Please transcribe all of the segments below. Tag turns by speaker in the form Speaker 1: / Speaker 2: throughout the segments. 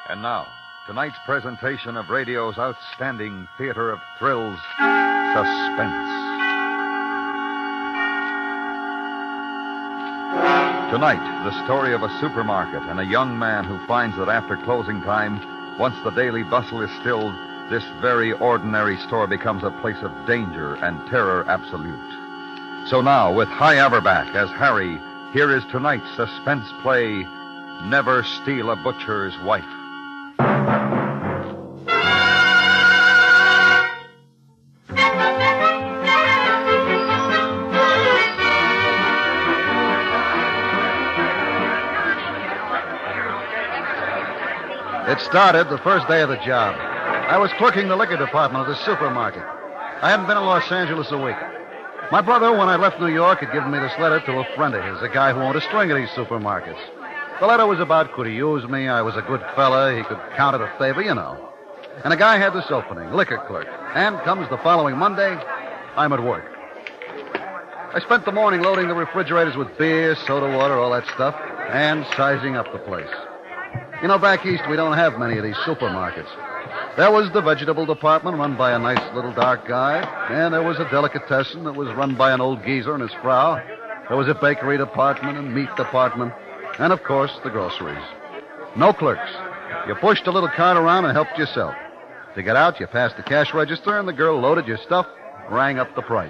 Speaker 1: And now, tonight's presentation of radio's outstanding theater of thrills, Suspense. Tonight, the story of a supermarket and a young man who finds that after closing time, once the daily bustle is stilled, this very ordinary store becomes a place of danger and terror absolute. So now, with Hy Averback as Harry, here is tonight's suspense play, Never Steal a Butcher's Wife.
Speaker 2: It started the first day of the job. I was clerking the liquor department of the supermarket. I hadn't been in Los Angeles a week. My brother, when I left New York, had given me this letter to a friend of his, a guy who owned a string of these supermarkets. The letter was about could he use me, I was a good fella, he could count it a favor, you know. And the guy had this opening, liquor clerk. And comes the following Monday, I'm at work. I spent the morning loading the refrigerators with beer, soda water, all that stuff, and sizing up the place. You know, back east, we don't have many of these supermarkets. There was the vegetable department run by a nice little dark guy, and there was a delicatessen that was run by an old geezer and his frau. There was a bakery department and meat department, and, of course, the groceries. No clerks. You pushed a little cart around and helped yourself. To get out, you passed the cash register, and the girl loaded your stuff, rang up the price.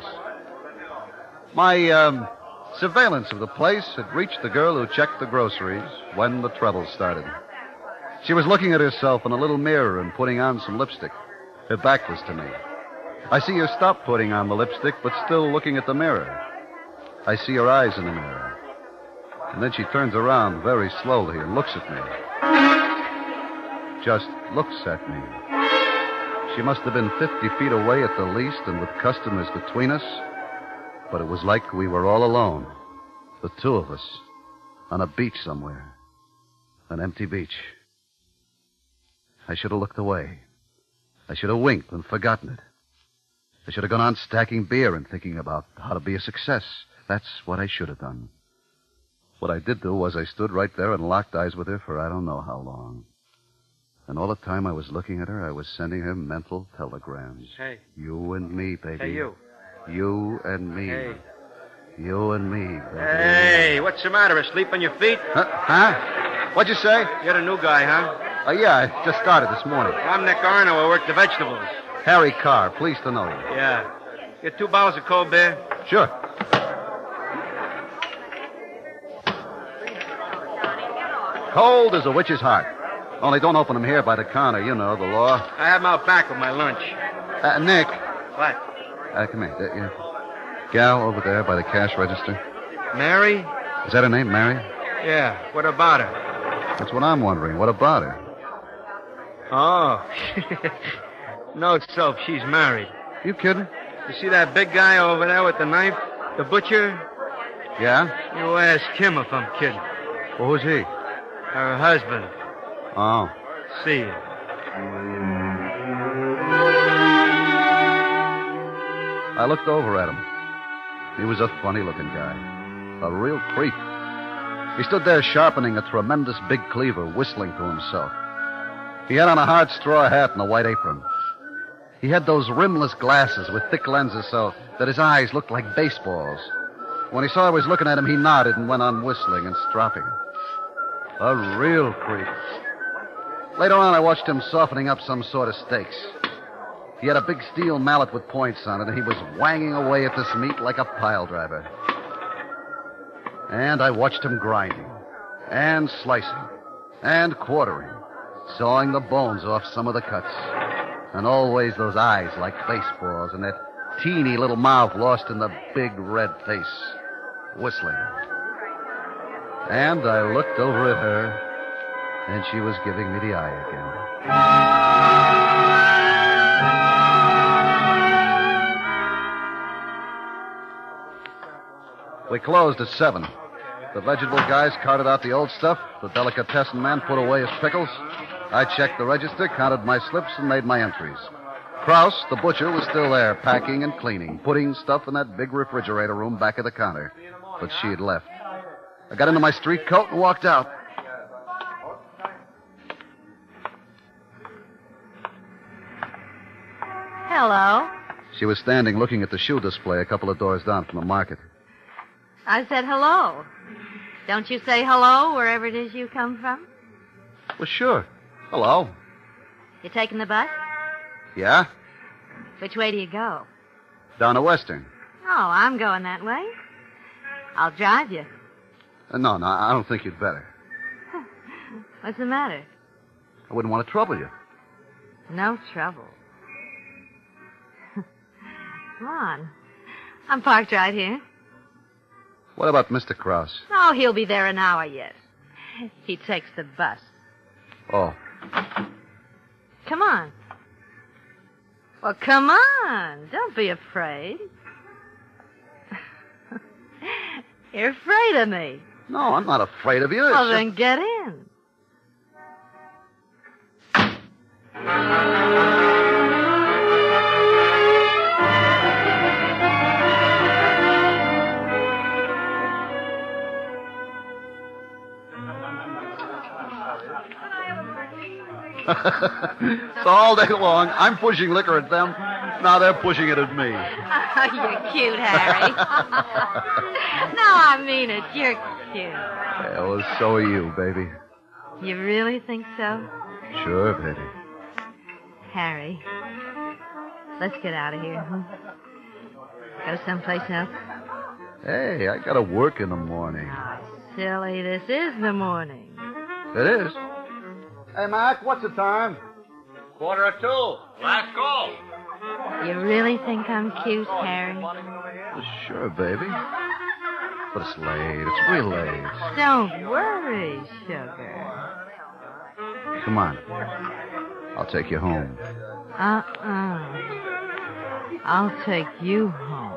Speaker 2: My, surveillance of the place had reached the girl who checked the groceries when the trouble started. She was looking at herself in a little mirror and putting on some lipstick. Her back was to me. I see her stop putting on the lipstick, but still looking at the mirror. I see her eyes in the mirror. And then she turns around very slowly and looks at me. Just looks at me. She must have been 50 feet away at the least and with customers between us. But it was like we were all alone. The two of us. On a beach somewhere. An empty beach. I should have looked away. I should have winked and forgotten it. I should have gone on stacking beer and thinking about how to be a success. That's what I should have done. What I did do was I stood right there and locked eyes with her for I don't know how long. And all the time I was looking at her, I was sending her mental telegrams.
Speaker 3: Hey.
Speaker 2: You and me, baby.
Speaker 3: Hey, you.
Speaker 2: You and me.
Speaker 3: Hey.
Speaker 2: You and me, baby.
Speaker 3: Hey, what's the matter? Asleep on your feet?
Speaker 2: Huh? What'd you say?
Speaker 3: You're the new guy, huh?
Speaker 2: Yeah, I just started this morning.
Speaker 3: I'm Nick Arno. I work the vegetables.
Speaker 2: Harry Carr, pleased to know you.
Speaker 3: Yeah. Get 2 bottles of cold beer?
Speaker 2: Sure. Cold as a witch's heart. Only don't open them here by the counter. You know the law.
Speaker 3: I have them out back with my lunch.
Speaker 2: Nick.
Speaker 3: What?
Speaker 2: Come here. Gal over there by the cash register.
Speaker 3: Mary?
Speaker 2: Is that her name, Mary?
Speaker 3: Yeah. What about her?
Speaker 2: That's what I'm wondering. What about her?
Speaker 3: Oh. No, soap. She's married.
Speaker 2: You kidding?
Speaker 3: You see that big guy over there with the knife? The butcher?
Speaker 2: Yeah?
Speaker 3: You ask him if I'm kidding.
Speaker 2: Well, who's he?
Speaker 3: Her husband.
Speaker 2: Oh.
Speaker 3: See you.
Speaker 2: I looked over at him. He was a funny-looking guy. A real creep. He stood there sharpening a tremendous big cleaver, whistling to himself. He had on a hard straw hat and a white apron. He had those rimless glasses with thick lenses so that his eyes looked like baseballs. When he saw I was looking at him, he nodded and went on whistling and stropping. A real creep. Later on, I watched him softening up some sort of steaks. He had a big steel mallet with points on it, and he was whanging away at this meat like a pile driver. And I watched him grinding, and slicing, and quartering, sawing the bones off some of the cuts. And always those eyes like baseballs, and that teeny little mouth lost in the big red face, whistling. And I looked over at her, and she was giving me the eye again. We closed at 7. The vegetable guys carted out the old stuff. The delicatessen man put away his pickles. I checked the register, counted my slips, and made my entries. Kraus, the butcher, was still there, packing and cleaning, putting stuff in that big refrigerator room back of the counter. But she had left. I got into my street coat and walked out.
Speaker 4: Hello.
Speaker 2: She was standing looking at the shoe display a couple of doors down from the market.
Speaker 4: I said hello. Don't you say hello wherever it is you come from?
Speaker 2: Well, sure. Hello.
Speaker 4: You taking the bus?
Speaker 2: Yeah?
Speaker 4: Which way do you go?
Speaker 2: Down to Western.
Speaker 4: Oh, I'm going that way. I'll drive you.
Speaker 2: No, I don't think you'd better.
Speaker 4: What's the matter?
Speaker 2: I wouldn't want to trouble you.
Speaker 4: No trouble. Come on. I'm parked right here.
Speaker 2: What about Mr. Krause?
Speaker 4: Oh, he'll be there an hour yet. He takes the bus.
Speaker 2: Oh.
Speaker 4: Come on. Well, come on. Don't be afraid. You're afraid of me.
Speaker 2: No, I'm not afraid of you.
Speaker 4: Well, then get in.
Speaker 2: So all day long, I'm pushing liquor at them. Now they're pushing it at me.
Speaker 4: Oh, you're cute, Harry. No, I mean it. You're cute.
Speaker 2: Yeah, well, so are you, baby.
Speaker 4: You really think so?
Speaker 2: Sure, baby.
Speaker 4: Harry, let's get out of here. Go someplace else.
Speaker 2: Hey, I gotta work in the morning.
Speaker 4: Oh, silly, this is the morning.
Speaker 2: It is. Hey, Mac, what's the time?
Speaker 3: 1:45. Last call.
Speaker 4: You really think I'm cute, Harry?
Speaker 2: Well, sure, baby. But it's late. It's real late.
Speaker 4: Don't worry, sugar.
Speaker 2: Come on. I'll take you home.
Speaker 4: I'll take you home.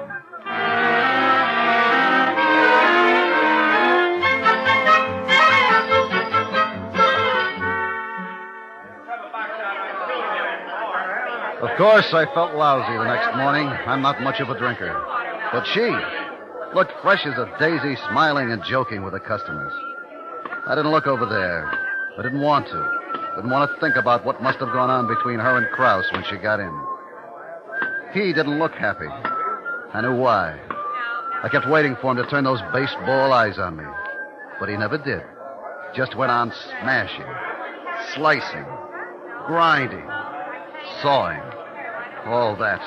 Speaker 2: Of course, I felt lousy the next morning. I'm not much of a drinker. But she looked fresh as a daisy, smiling and joking with the customers. I didn't look over there. I didn't want to. Didn't want to think about what must have gone on between her and Krause when she got in. He didn't look happy. I knew why. I kept waiting for him to turn those baseball eyes on me. But he never did. Just went on smashing, slicing, grinding, sawing, all that.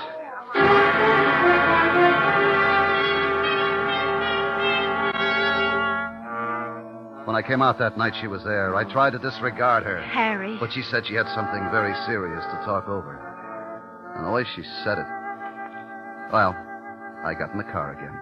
Speaker 2: When I came out that night, she was there. I tried to disregard her.
Speaker 4: Harry.
Speaker 2: But she said she had something very serious to talk over. And the way she said it... Well, I got in the car again.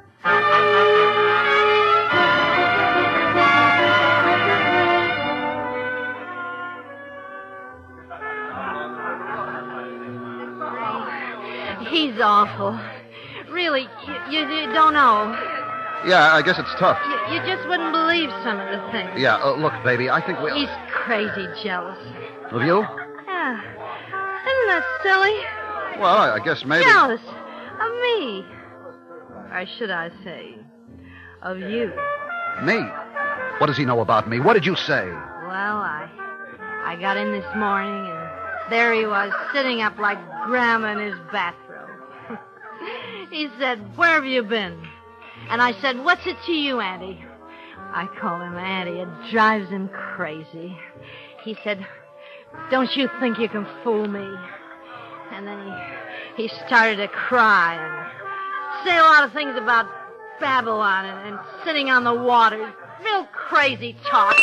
Speaker 4: He's awful. Really, you don't know.
Speaker 2: Yeah, I guess it's tough.
Speaker 4: You just wouldn't believe some of the things.
Speaker 2: Yeah, look, baby, I think we...
Speaker 4: He's crazy jealous.
Speaker 2: Of you?
Speaker 4: Yeah. Isn't that silly?
Speaker 2: Well, I guess maybe...
Speaker 4: Jealous of me. Or should I say, of you.
Speaker 2: Me? What does he know about me? What did you say?
Speaker 4: Well, I got in this morning, and there he was, sitting up like Grandma in his bathrobe. He said, "Where have you been?" And I said, "What's it to you, Auntie?" I call him Auntie. It drives him crazy. He said, "Don't you think you can fool me?" And then he started to cry and say a lot of things about Babylon and sitting on the water. Real crazy talk.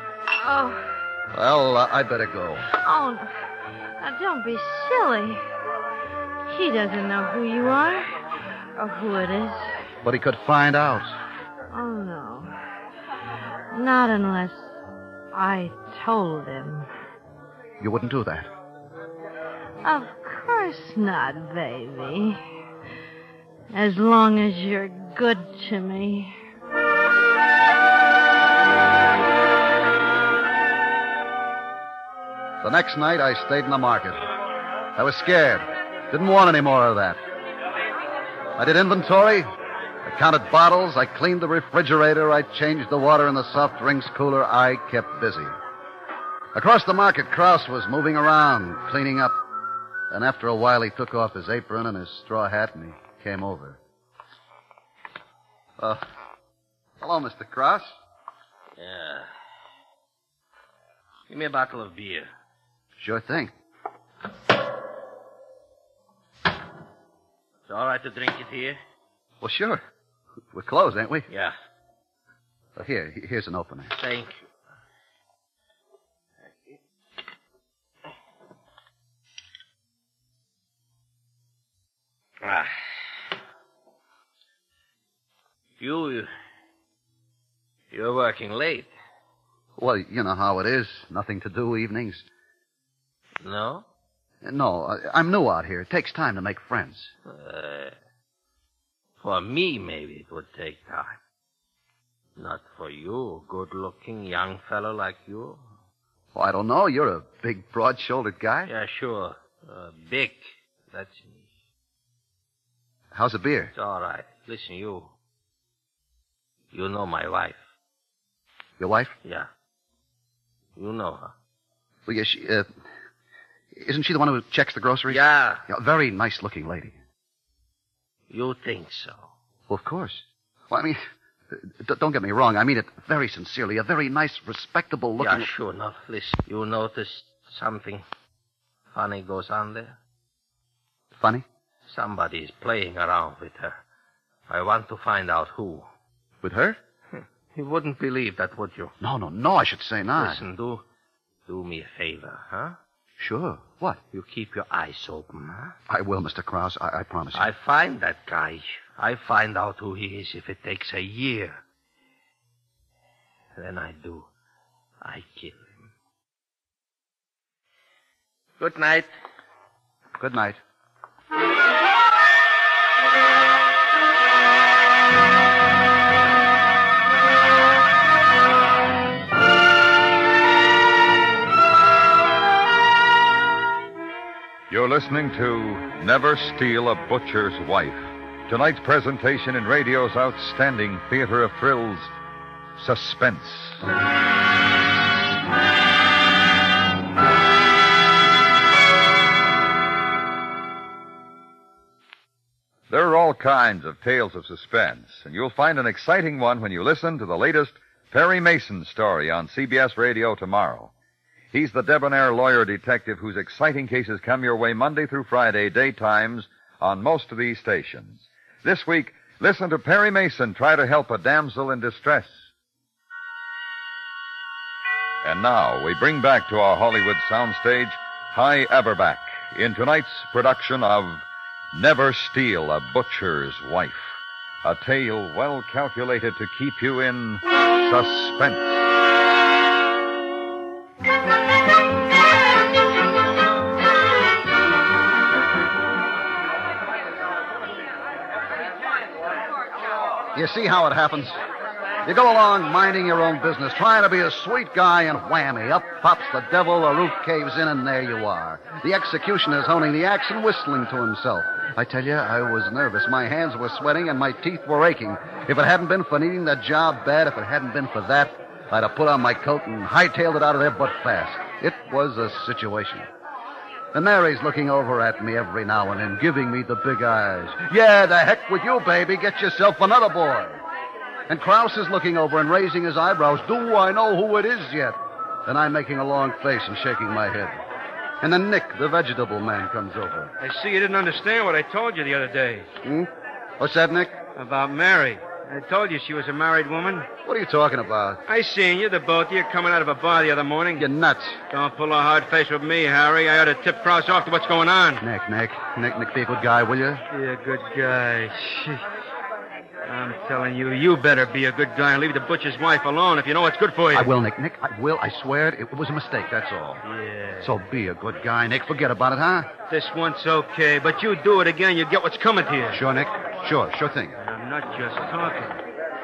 Speaker 2: Well, I'd better go.
Speaker 4: Oh, now don't be silly. He doesn't know who you are or who it is.
Speaker 2: But he could find out.
Speaker 4: Oh, no. Not unless I told him.
Speaker 2: You wouldn't do that?
Speaker 4: Of course not, baby. As long as you're good to me.
Speaker 2: The next night, I stayed in the market. I was scared. Didn't want any more of that. I did inventory. I counted bottles. I cleaned the refrigerator. I changed the water in the soft drinks cooler. I kept busy. Across the market, Krause was moving around, cleaning up. And after a while, he took off his apron and his straw hat, and he came over. Hello, Mr. Cross.
Speaker 5: Yeah. Give me a bottle of beer.
Speaker 2: Sure thing.
Speaker 5: It's all right to drink it here?
Speaker 2: Well, sure. We're closed, ain't we?
Speaker 5: Yeah.
Speaker 2: Well, here's an opener.
Speaker 5: Thank you. Ah. You're working late.
Speaker 2: Well, you know how it is. Nothing to do evenings.
Speaker 5: No?
Speaker 2: No, I'm new out here. It takes time to make friends.
Speaker 5: For me, maybe it would take time. Not for you, a good-looking young fellow like you.
Speaker 2: Well, I don't know. You're a big, broad-shouldered guy.
Speaker 5: Yeah, sure. Big. That's me.
Speaker 2: How's the beer?
Speaker 5: It's all right. Listen, you know my wife.
Speaker 2: Your wife?
Speaker 5: Yeah. You know her.
Speaker 2: Well, yeah, isn't she the one who checks the groceries?
Speaker 5: Yeah.
Speaker 2: A very nice-looking lady.
Speaker 5: You think so?
Speaker 2: Well, of course. Well, I mean, don't get me wrong. I mean it very sincerely. A very nice, respectable-looking...
Speaker 5: Yeah, sure. Now, listen, you noticed something funny goes on there?
Speaker 2: Funny?
Speaker 5: Somebody's playing around with her. I want to find out who.
Speaker 2: With her?
Speaker 5: You wouldn't believe that, would you?
Speaker 2: No, I should say not.
Speaker 5: Listen, do me a favor, huh?
Speaker 2: Sure. What?
Speaker 5: You keep your eyes open, huh?
Speaker 2: I will, Mr. Krause. I promise you.
Speaker 5: I find that guy. I find out who he is if it takes a year. Then I do. I kill him. Good night.
Speaker 2: Good night.
Speaker 1: You're listening to Never Steal a Butcher's Wife. Tonight's presentation in radio's outstanding theater of thrills, Suspense. There are all kinds of tales of suspense, and you'll find an exciting one when you listen to the latest Perry Mason story on CBS Radio tomorrow. He's the debonair lawyer detective whose exciting cases come your way Monday through Friday, daytimes, on most of these stations. This week, listen to Perry Mason try to help a damsel in distress. And now, we bring back to our Hollywood soundstage Hy Averback in tonight's production of Never Steal a Butcher's Wife, a tale well calculated to keep you in suspense.
Speaker 2: You see how it happens? You go along minding your own business, trying to be a sweet guy, and whammy, up pops the devil, the roof caves in, and there you are. The executioner's honing the axe and whistling to himself. I tell you, I was nervous. My hands were sweating and my teeth were aching. If it hadn't been for needing that job bad, if it hadn't been for that, I'd have put on my coat and hightailed it out of there but fast. It was a situation. And Mary's looking over at me every now and then, giving me the big eyes. Yeah, the heck with you, baby. Get yourself another boy. And Krause is looking over and raising his eyebrows. Do I know who it is yet? And I'm making a long face and shaking my head. And then Nick, the vegetable man, comes over.
Speaker 3: I see you didn't understand what I told you the other day.
Speaker 2: What's that, Nick?
Speaker 3: About Mary. I told you she was a married woman.
Speaker 2: What are you talking about?
Speaker 3: I seen you, the both of you, coming out of a bar the other morning.
Speaker 2: You're nuts.
Speaker 3: Don't pull a hard face with me, Harry. I ought to tip Krause off to what's going on.
Speaker 2: Nick, be a good guy, will you?
Speaker 3: Be a good guy. I'm telling you, you better be a good guy and leave the butcher's wife alone if you know what's good for you.
Speaker 2: I will, Nick. I will. I swear it. It was a mistake, that's all.
Speaker 3: Yeah.
Speaker 2: So be a good guy, Nick. Forget about it, huh?
Speaker 3: This once okay, but you do it again, you get what's coming to you.
Speaker 2: Sure, Nick. Sure thing.
Speaker 3: I'm not just talking.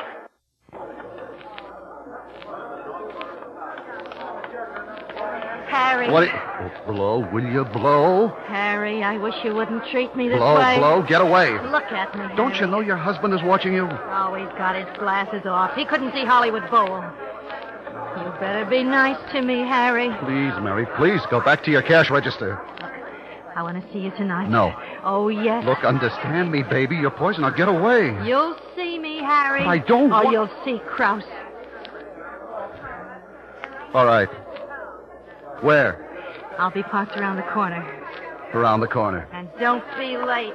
Speaker 4: Harry.
Speaker 2: What? Blow, will you blow?
Speaker 4: Harry, I wish you wouldn't treat me this
Speaker 2: Blow,
Speaker 4: way.
Speaker 2: blow, get away.
Speaker 4: Look at me, Harry.
Speaker 2: Don't you know your husband is watching you?
Speaker 4: Oh, he's got his glasses off. He couldn't see Hollywood Bowl. You better be nice to me, Harry.
Speaker 2: Please, Mary, please, go back to your cash register.
Speaker 4: I want to see you tonight.
Speaker 2: No.
Speaker 4: Oh, yes.
Speaker 2: Look, understand me, baby. You're poison. Now get away.
Speaker 4: You'll see me, Harry.
Speaker 2: I don't
Speaker 4: Oh,
Speaker 2: want...
Speaker 4: you'll see Krause.
Speaker 2: All right. Where?
Speaker 4: I'll be parked around the corner.
Speaker 2: Around the corner.
Speaker 4: And don't be late.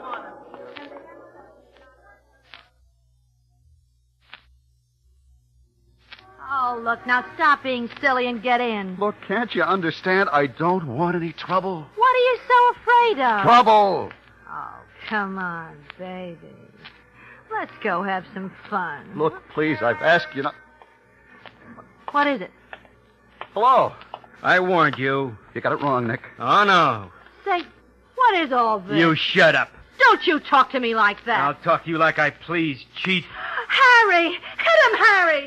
Speaker 4: Oh, look, now stop being silly and get in.
Speaker 2: Look, can't you understand? I don't want any trouble.
Speaker 4: What are you so afraid of?
Speaker 2: Trouble!
Speaker 4: Oh, come on, baby. Let's go have some fun.
Speaker 2: Look, please, I've asked you not...
Speaker 4: What is it?
Speaker 2: Hello.
Speaker 3: I warned you.
Speaker 2: You got it wrong, Nick.
Speaker 3: Oh, no.
Speaker 4: Say, what is all this?
Speaker 3: You shut up.
Speaker 4: Don't you talk to me like that.
Speaker 3: I'll talk to you like I please, cheat.
Speaker 4: Harry! Hit him, Harry!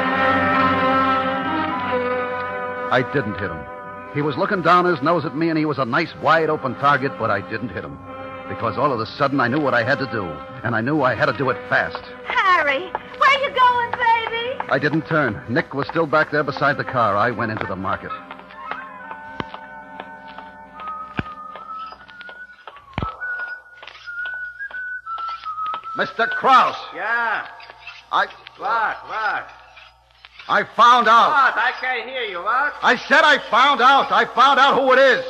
Speaker 2: I didn't hit him. He was looking down his nose at me, and he was a nice, wide-open target, but I didn't hit him. Because all of a sudden, I knew what I had to do, and I knew I had to do it fast.
Speaker 4: Harry, where you going, baby?
Speaker 2: I didn't turn. Nick was still back there beside the car. I went into the market. Mr. Krause,
Speaker 5: Yeah.
Speaker 2: I
Speaker 5: What?
Speaker 2: I found out.
Speaker 5: What? I can't hear you. What?
Speaker 2: I said I found out. I found out who it is.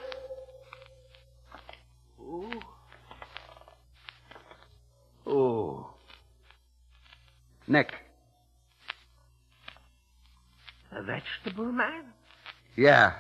Speaker 5: Ooh.
Speaker 2: Nick.
Speaker 5: A vegetable man?
Speaker 2: Yeah.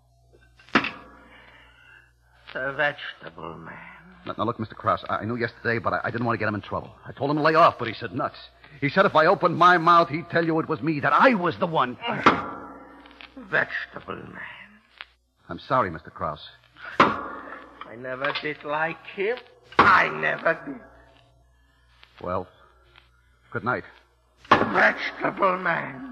Speaker 5: A vegetable man.
Speaker 2: Now, look, Mr. Krause, I knew yesterday, but I didn't want to get him in trouble. I told him to lay off, but he said nuts. He said if I opened my mouth, he'd tell you it was me, that I was the one.
Speaker 5: Vegetable man.
Speaker 2: I'm sorry, Mr. Krause.
Speaker 5: I never did like him. I never did.
Speaker 2: Well, good night.
Speaker 5: Vegetable man.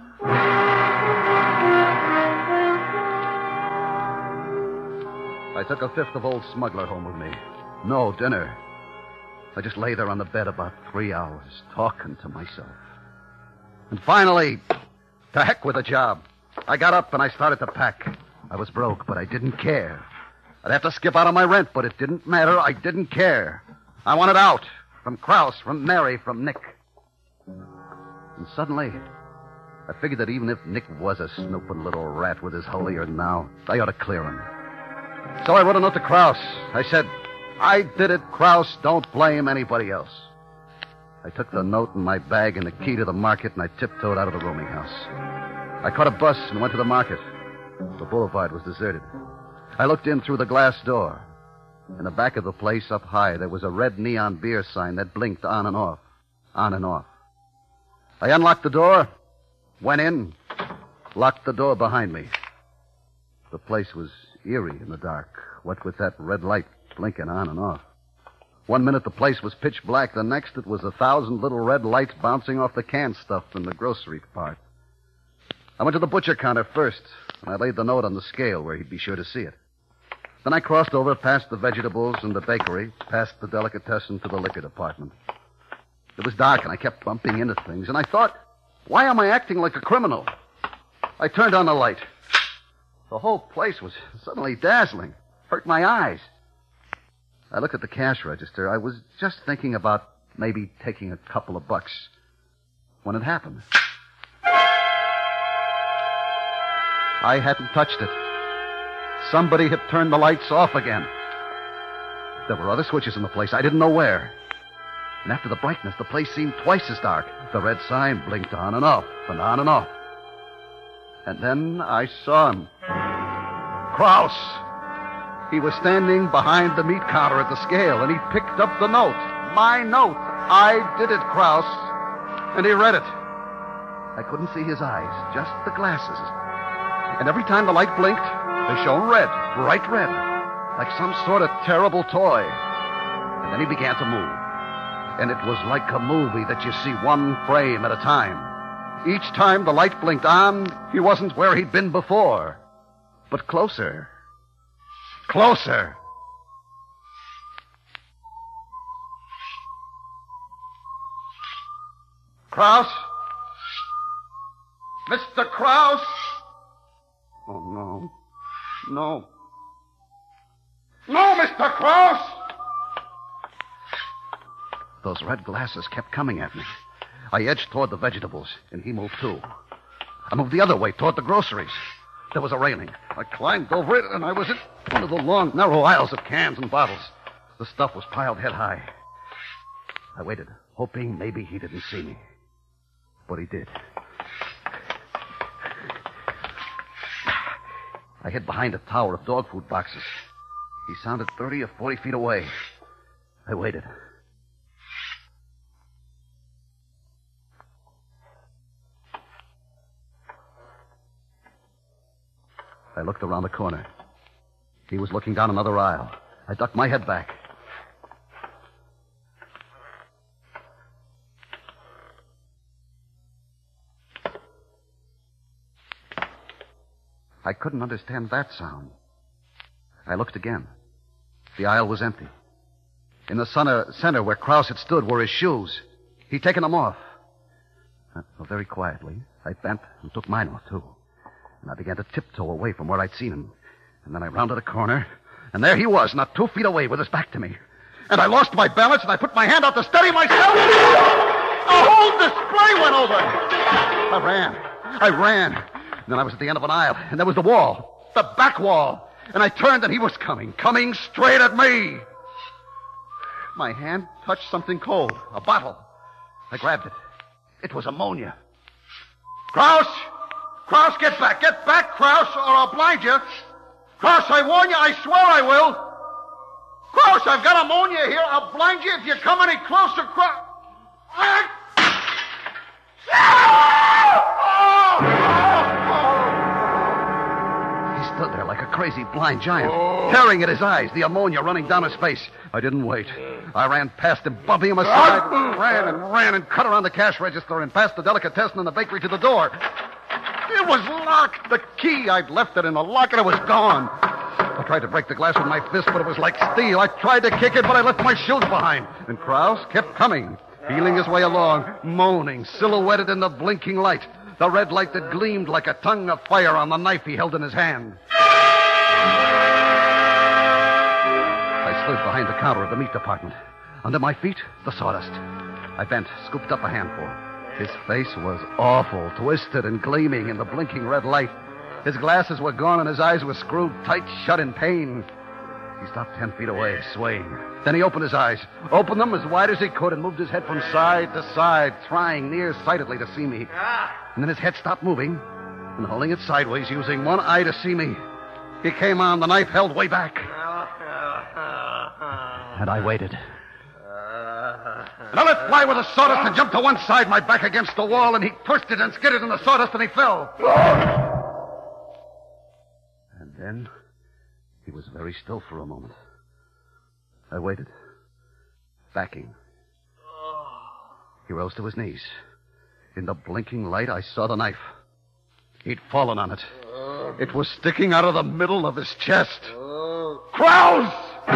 Speaker 2: I took a fifth of old smuggler home with me. No dinner. I just lay there on the bed about 3 hours, talking to myself. And finally, to heck with the job. I got up and I started to pack. I was broke, but I didn't care. I'd have to skip out on my rent, but it didn't matter. I didn't care. I wanted out. From Krause, from Mary, from Nick. And suddenly, I figured that even if Nick was a snooping little rat with his hole ear now, I ought to clear him. So I wrote a note to Krause. I said, I did it, Krause. Don't blame anybody else. I took the note in my bag and the key to the market, and I tiptoed out of the rooming house. I caught a bus and went to the market. The boulevard was deserted. I looked in through the glass door. In the back of the place, up high, there was a red neon beer sign that blinked on and off. On and off. I unlocked the door, went in, locked the door behind me. The place was eerie in the dark, what with that red light blinking on and off. 1 minute the place was pitch black, the next it was 1,000 little red lights bouncing off the canned stuff in the grocery part. I went to the butcher counter first, and I laid the note on the scale where he'd be sure to see it. Then I crossed over past the vegetables and the bakery, past the delicatessen to the liquor department. It was dark, and I kept bumping into things, and I thought, why am I acting like a criminal? I turned on the light. The whole place was suddenly dazzling. Hurt my eyes. I looked at the cash register. I was just thinking about maybe taking a couple of bucks when it happened. I hadn't touched it. Somebody had turned the lights off again. There were other switches in the place. I didn't know where. And after the brightness, the place seemed twice as dark. The red sign blinked on and off and on and off. And then I saw him. Krause. He was standing behind the meat counter at the scale, and he picked up the note. My note. I did it, Krause. And he read it. I couldn't see his eyes, just the glasses. And every time the light blinked, they shone red, bright red, like some sort of terrible toy. And then he began to move. And it was like a movie that you see one frame at a time. Each time the light blinked on, he wasn't where he'd been before, but closer. Closer. Krause? Mr. Krause? Oh, no. No. No, Mr. Krause! Those red glasses kept coming at me. I edged toward the vegetables, and he moved too. I moved the other way, toward the groceries. There was a railing. I climbed over it, and I was in one of the long, narrow aisles of cans and bottles. The stuff was piled head high. I waited, hoping maybe he didn't see me. But he did. I hid behind a tower of dog food boxes. He sounded 30 or 40 feet away. I waited. I looked around the corner. He was looking down another aisle. I ducked my head back. I couldn't understand that sound. I looked again. The aisle was empty. In the center where Krause had stood were his shoes. He'd taken them off. Very quietly, I bent and took mine off, too. And I began to tiptoe away from where I'd seen him. And then I rounded a corner, and there he was, not 2 feet away, with his back to me. And I lost my balance, and I put my hand out to steady myself. The whole display went over. I ran. And then I was at the end of an aisle, and there was the wall, the back wall. And I turned, and he was coming straight at me. My hand touched something cold, a bottle. I grabbed it. It was ammonia. Krause! Krause, get back, Krause, or I'll blind you. Krause, I warn you, I swear I will. Krause, I've got ammonia here. I'll blind you if you come any closer, Krause. He stood there like a crazy blind giant, tearing at his eyes, the ammonia running down his face. I didn't wait. I ran past him, bumping him aside, ran and cut around the cash register and past the delicatessen and the bakery to the door. It was locked. The key, I'd left it in the lock, and it was gone. I tried to break the glass with my fist, but it was like steel. I tried to kick it, but I left my shoes behind. And Krause kept coming, feeling his way along, moaning, silhouetted in the blinking light, the red light that gleamed like a tongue of fire on the knife he held in his hand. I slid behind the counter of the meat department. Under my feet, the sawdust. I bent, scooped up a handful. His face was awful, twisted and gleaming in the blinking red light. His glasses were gone and his eyes were screwed tight shut in pain. He stopped 10 feet away, swaying. Then he opened his eyes, opened them as wide as he could, and moved his head from side to side, trying nearsightedly to see me. And then his head stopped moving, and holding it sideways, using one eye to see me, he came on, the knife held way back. And I waited. And I let fly with the sawdust and jumped to one side, my back against the wall, and he twisted and skidded in the sawdust, and he fell. And then he was very still for a moment. I waited, backing. He rose to his knees. In the blinking light, I saw the knife. He'd fallen on it. It was sticking out of the middle of his chest. Krause!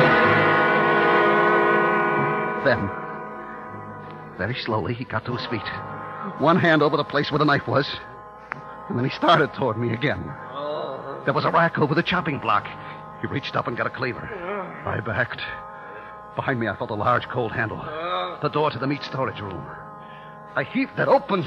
Speaker 2: Then, very slowly, he got to his feet. One hand over the place where the knife was. And then he started toward me again. There was a rack over the chopping block. He reached up and got a cleaver. I backed. Behind me, I felt a large, cold handle. The door to the meat storage room. I heaved it open.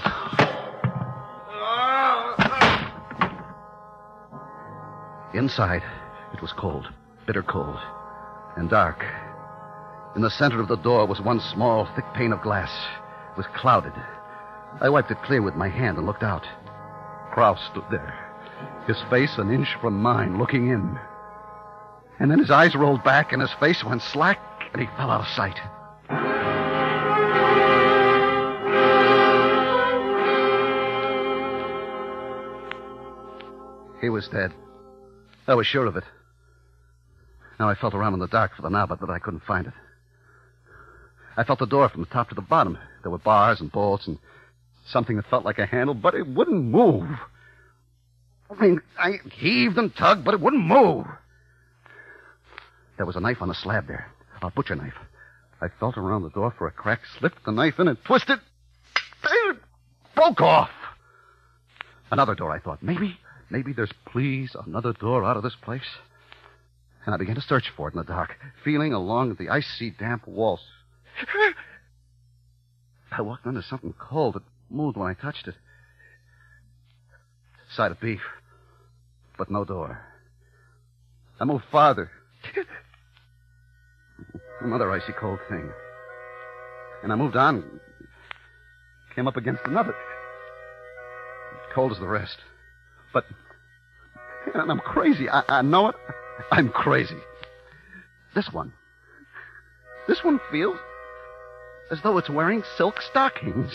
Speaker 2: Inside, it was cold, bitter cold, and dark. In the center of the door was one small, thick pane of glass. It was clouded. I wiped it clear with my hand and looked out. Krause stood there, his face an inch from mine, looking in. And then his eyes rolled back and his face went slack and he fell out of sight. He was dead. I was sure of it. Now I felt around in the dark for the knob, but I couldn't find it. I felt the door from the top to the bottom. There were bars and bolts and something that felt like a handle, but it wouldn't move. I heaved and tugged, but it wouldn't move. There was a knife on the slab there, a butcher knife. I felt around the door for a crack, slipped the knife in and twisted. It broke off. Another door, I thought. Maybe there's, please, another door out of this place. And I began to search for it in the dark, feeling along the icy, damp walls. I walked under something cold that moved when I touched it. Side of beef, but no door. I moved farther. Another icy cold thing. And I moved on. Came up against another. Cold as the rest. But I'm crazy. I know it. I'm crazy. This one feels as though it's wearing silk stockings.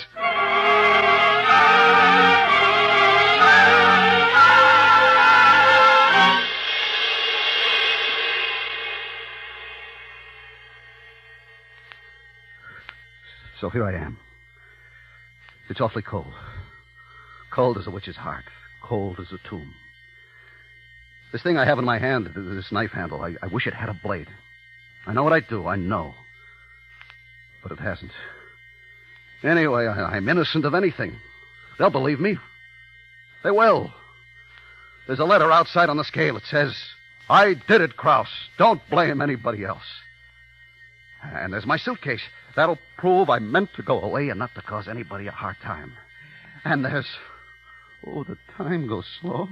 Speaker 2: So here I am. It's awfully cold. Cold as a witch's heart. Cold as a tomb. This thing I have in my hand, this knife handle, I wish it had a blade. I know what I do, I know. But it hasn't. Anyway, I'm innocent of anything. They'll believe me. They will. There's a letter outside on the scale. It says, I did it, Krause. Don't blame anybody else. And there's my suitcase. That'll prove I meant to go away and not to cause anybody a hard time. And there's... Oh, the time goes slow.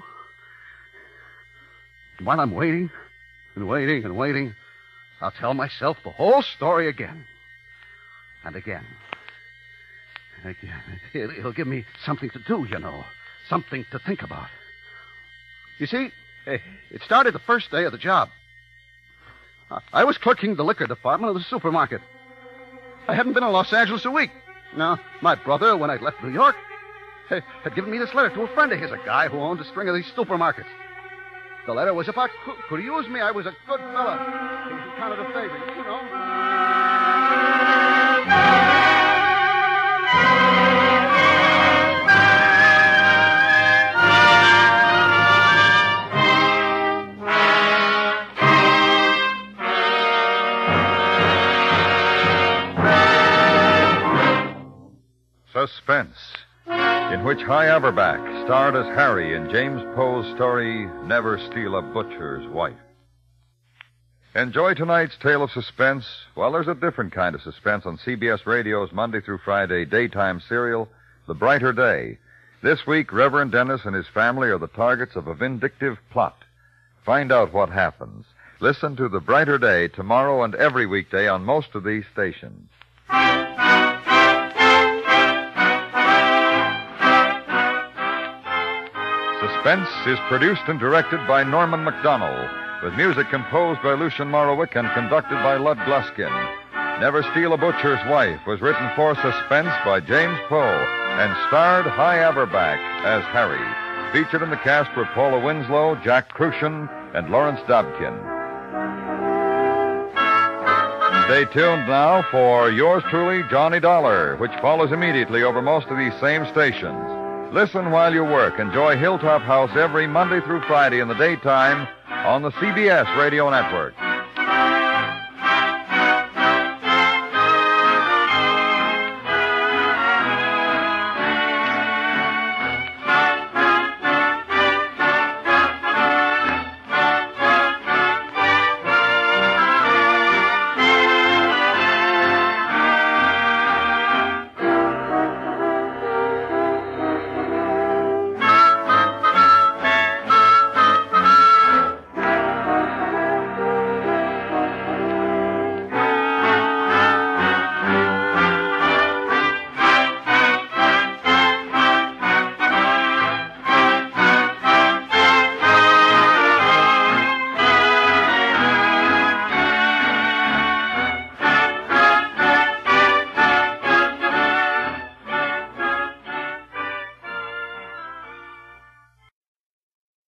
Speaker 2: While I'm waiting and waiting and waiting, I'll tell myself the whole story again. And again. And again. It'll give me something to do, you know. Something to think about. You see, it started the first day of the job. I was clerking the liquor department of the supermarket. I hadn't been in Los Angeles a week. Now, my brother, when I left New York, had given me this letter to a friend of his, a guy who owned a string of these supermarkets. The letter was if I could use me, I was a good fella. He counted a favor, you know.
Speaker 1: Suspense, in which Hy Averback starred as Harry in James Poe's story, Never Steal a Butcher's Wife. Enjoy tonight's tale of suspense. Well, there's a different kind of suspense on CBS Radio's Monday through Friday daytime serial, The Brighter Day. This week, Reverend Dennis and his family are the targets of a vindictive plot. Find out what happens. Listen to The Brighter Day tomorrow and every weekday on most of these stations. Suspense is produced and directed by Norman MacDonnell, with music composed by Lucien Morawick and conducted by Lud Gluskin. Never Steal a Butcher's Wife was written for Suspense by James Poe and starred Hy Averback as Harry. Featured in the cast were Paula Winslow, Jack Crucian, and Lawrence Dobkin. Stay tuned now for yours truly, Johnny Dollar, which follows immediately over most of these same stations. Listen while you work. Enjoy Hilltop House every Monday through Friday in the daytime on the CBS Radio Network.